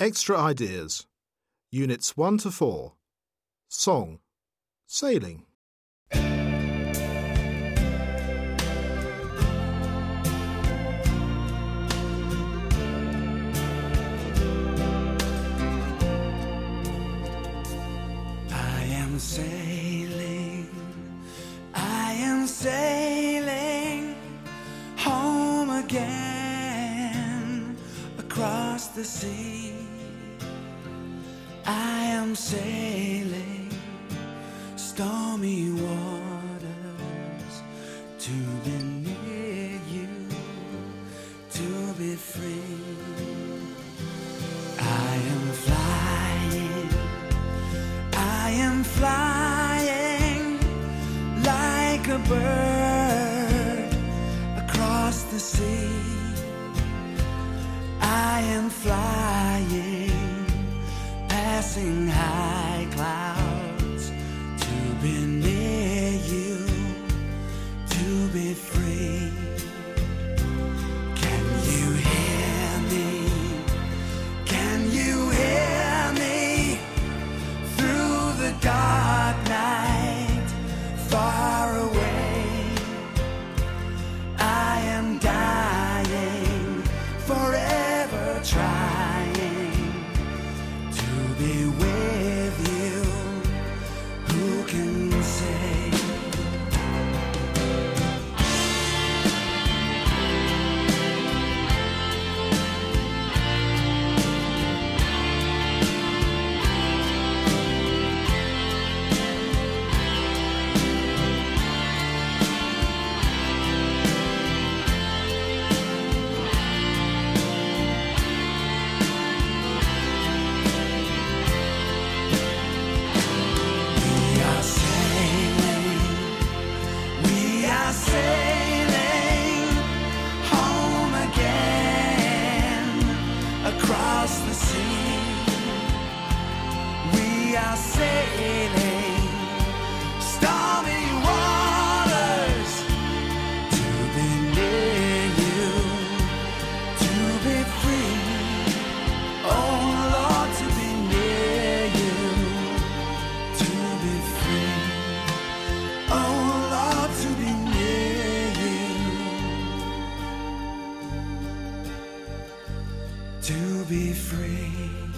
Extra ideas. Units 1 to 4. Song. Sailing. I am sailing home again across the sea. I am sailing stormy waters to be near you, to be free. I am flying like a bird across the sea. I am flying, passing high clouds to be near you, to be free. Can you hear me? Can you hear me? Through the dark night, far away, I am dying, forever trying to be with you. Who can say? Sailing home again across the sea. We are sailing stormy waters to be near you, to be free. Oh Lord, to be near you, to be free. Oh Lord, to be to be free.